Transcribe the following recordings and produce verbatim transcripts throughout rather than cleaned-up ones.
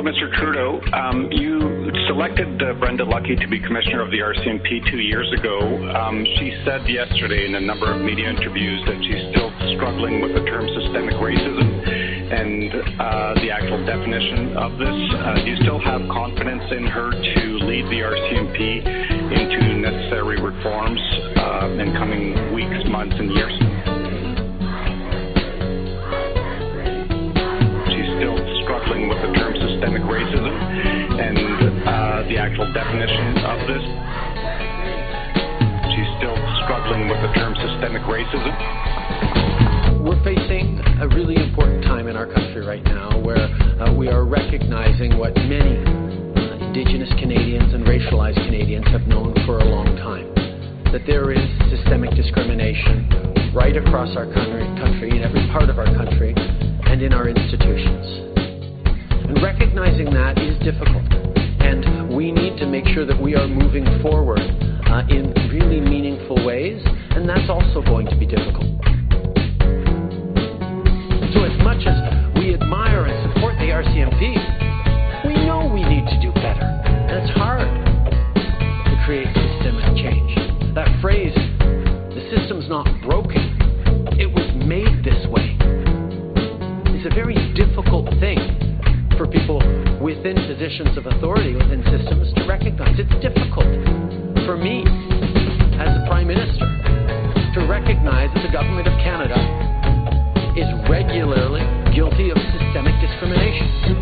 Mister Trudeau, um, you selected uh, Brenda Lucki to be Commissioner of the R C M P two years ago. Um, she said yesterday in a number of media interviews that she's still struggling with the term systemic racism and uh, the actual definition of this. Uh, do you still have confidence in her to lead the R C M P into necessary reforms uh, in coming weeks, months, and years? With the term systemic racism and uh, the actual definition of this. She's still struggling with the term systemic racism. We're facing a really important time in our country right now where uh, we are recognizing what many uh, Indigenous Canadians and racialized Canadians have known for a long time, that there is systemic discrimination right across our country, country in every part of our country and in our institutions. And recognizing that is difficult, and we need to make sure that we are moving forward uh, in really meaningful ways, and that's also going to be difficult. So as much as we admire and support the R C M P, we know we need to do better, and it's hard to create systemic change. That phrase, the system's not broken, it was made this way, is a very difficult thing for people within positions of authority within systems to recognize. It's difficult for me as a Prime Minister to recognize that the Government of Canada is regularly guilty of systemic discrimination.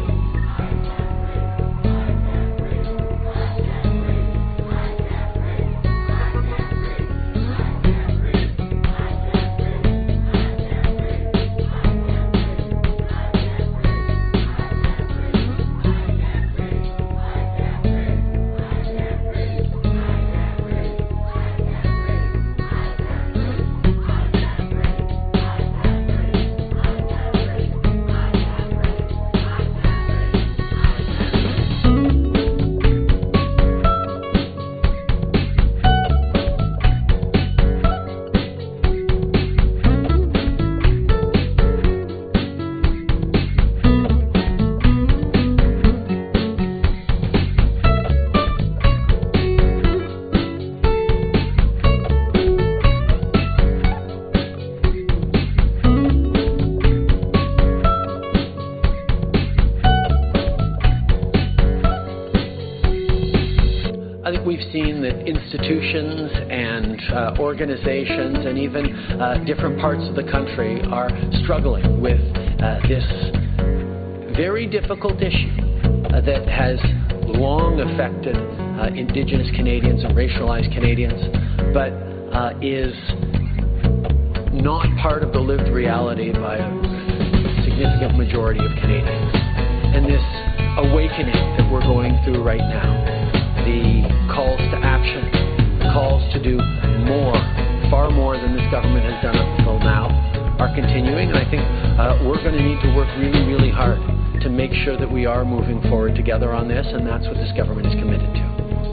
We've seen that institutions and uh, organizations and even uh, different parts of the country are struggling with uh, this very difficult issue uh, that has long affected uh, Indigenous Canadians and racialized Canadians, but uh, is not part of the lived reality by a significant majority of Canadians. And this awakening that we're going through right now, the calls to action, calls to do more, far more than this government has done up until now, are continuing. And I think uh, we're going to need to work really, really hard to make sure that we are moving forward together on this, and that's what this government is committed to.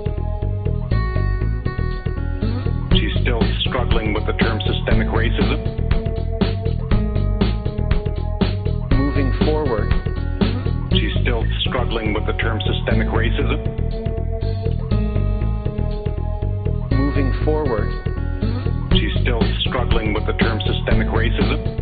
She's still struggling with the term systemic racism. Moving forward. She's still struggling with the term systemic racism. Moving forward. She's still struggling with the term systemic racism.